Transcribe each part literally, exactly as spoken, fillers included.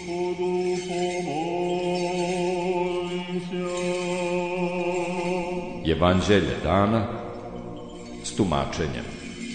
Evanđelje dana s tumačenjem.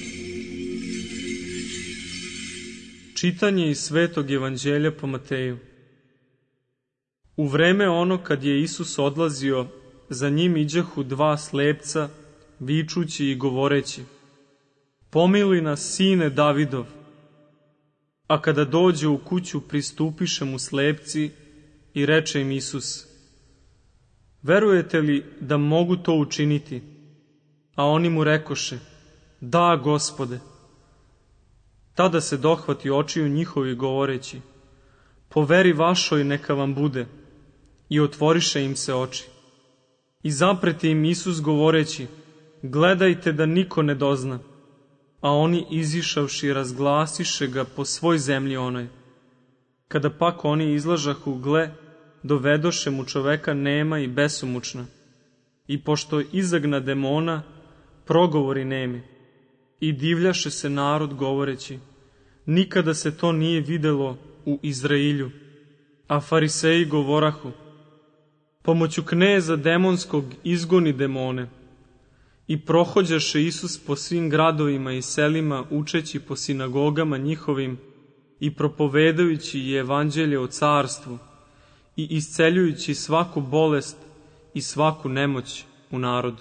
Čitanje iz Svetog Evanđelja po Mateju. U vreme ono kad je Isus odlazio, za njim iđahu dva slepca, vičući i govoreći: Pomiluj nas, sine Davidov. A kada dođe u kuću, pristupiše mu slepci i reče im Isus: Verujete li da mogu to učiniti? A oni mu rekoše: Da, Gospode. Tada se dohvati očiju njihovi govoreći: Po veri vašoj neka vam bude. I otvoriše im se oči. I zapreti im Isus govoreći: Gledajte da niko ne dozna. A oni izišavši razglasiše ga po svoj zemlji onoj. Kada pak oni izlažahu, gle, dovedoše mu čoveka nema i besomučna. I pošto izagna demona, progovori nemi. I divljaše se narod govoreći: Nikada se to nije videlo u Izrailju. A fariseji govorahu: Pomoću kneza demonskog izgoni demone. I prohođaše Isus po svim gradovima i selima, učeći po sinagogama njihovim i propovedajući evanđelje o carstvu i isceljujući svaku bolest i svaku nemoć u narodu.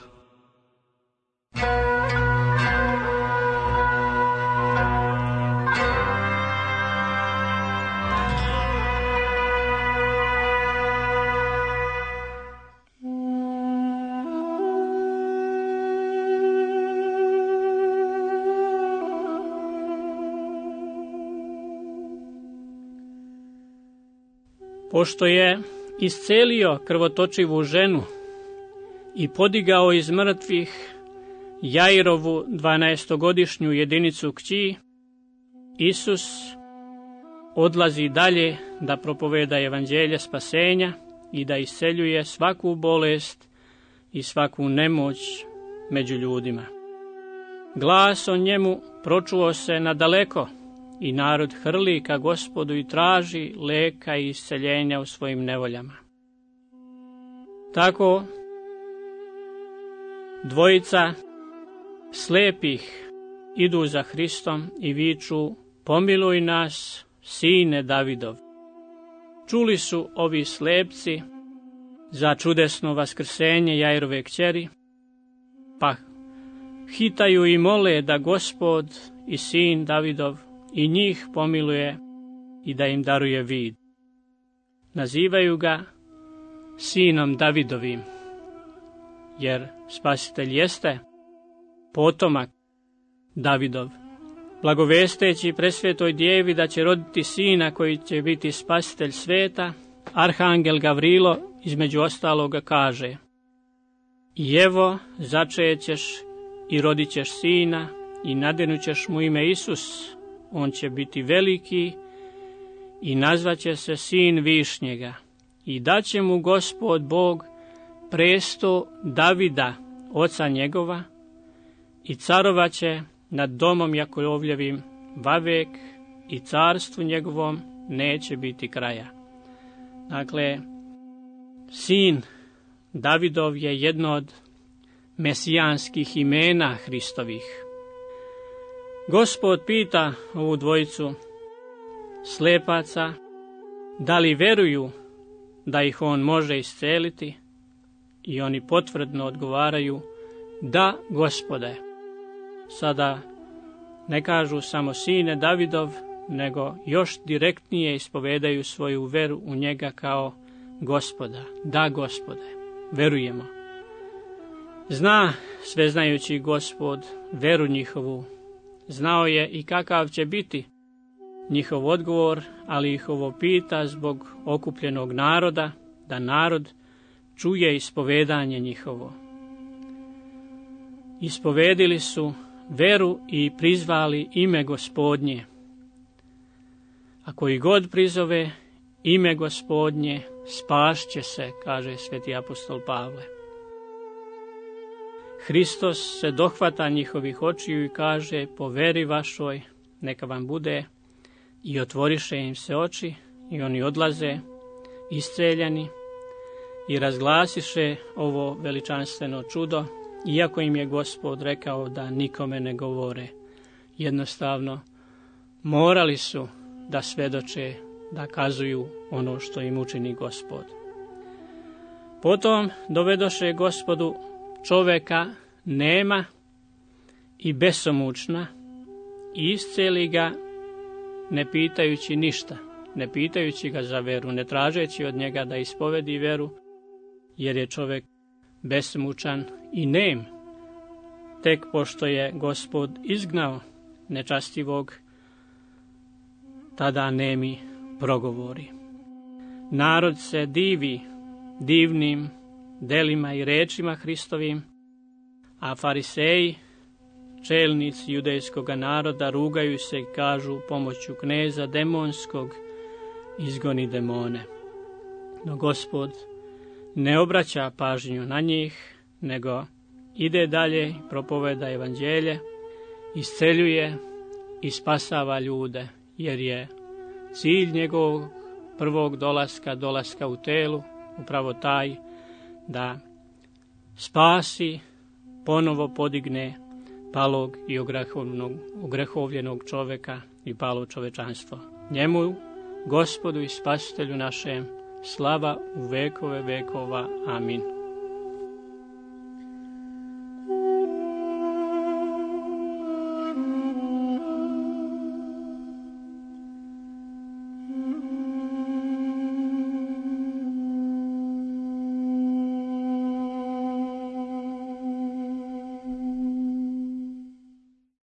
Pošto je iscelio krvotočivu ženu i podigao iz mrtvih Jairovu dvanaestogodišnju jedinicu kći, Isus odlazi dalje da propoveda evanđelje spasenja i da isceljuje svaku bolest i svaku nemoć među ljudima. Glas o njemu pročuo se nadaleko, i narod hrli ka Gospodu i traži leka i isceljenja u svojim nevoljama. Tako dvojica slepih idu za Hristom i viču: Pomiluj nas, sine Davidov. Čuli su ovi slepci za čudesno vaskrsenje Jairove kćeri, pa hitaju i mole da Gospod i sin Davidov i njih pomiluje i da im daruje vid. Nazivaju ga sinom Davidovim, jer Spasitelj jeste potomak Davidov, blagovesteći presvetoj djevi da će roditi sina koji će biti Spasitelj sveta. Arhangel Gavrilo između ostaloga kaže: I evo začećeš i rodit ćeš sina i nadjenućeš mu ime Isus. On će biti veliki i nazvaće se sin Višnjega. I daće mu Gospod Bog presto Davida, oca njegova, i carovaće nad domom Jakovljevim vavek i carstvu njegovom neće biti kraja. Dakle, sin Davidov je jedno od mesijanskih imena Hristovih. Gospod pita ovu dvojicu slepaca da li veruju da ih on može isceliti, i oni potvrdno odgovaraju: Da, Gospode. Sada ne kažu samo sine Davidov, nego još direktnije ispovedaju svoju veru u njega kao Gospoda. Da, Gospode, verujemo. Zna sveznajući Gospod veru njihovu. Znao je i kakav će biti njihov odgovor, ali ih ovo pita zbog okupljenog naroda, da narod čuje ispovedanje njihovo. Ispovedili su veru i prizvali ime Gospodnje. A koji god prizove ime Gospodnje, spašće se, kaže sveti apostol Pavle. Hristos se dohvata njihovih očiju i kaže: Po veri vašoj neka vam bude, i otvoriše im se oči i oni odlaze, istreljani, i razglasiše ovo veličanstveno čudo, iako im je Gospod rekao da nikome ne govore. Jednostavno, morali su da svedoče, da kazuju ono što im učini Gospod. Potom dovedoše Gospodu čoveka nema i besomučna i isceli ga ne pitajući ništa, ne pitajući ga za veru, ne tražeći od njega da ispovedi veru, jer je čovek besmučan i nem. Tek pošto je Gospod izgnao nečastivog, tada nemi progovori. Narod se divi divnim delima i rečima Hristovim, a fariseji, čelnici judejskog naroda, rugaju se i kažu pomoću kneza demonskog izgoni demone. No Gospod ne obraća pažnju na njih, nego ide dalje, propoveda evanđelje, isceljuje i spasava ljude, jer je cilj njegovog prvog dolaska, dolaska u telu, upravo taj da spasi, ponovo podigne palog i ogrehovljenog čoveka i palo čovečanstvo. Njemu, Gospodu i Spasitelju našem, slava u vekove vekova. Amin.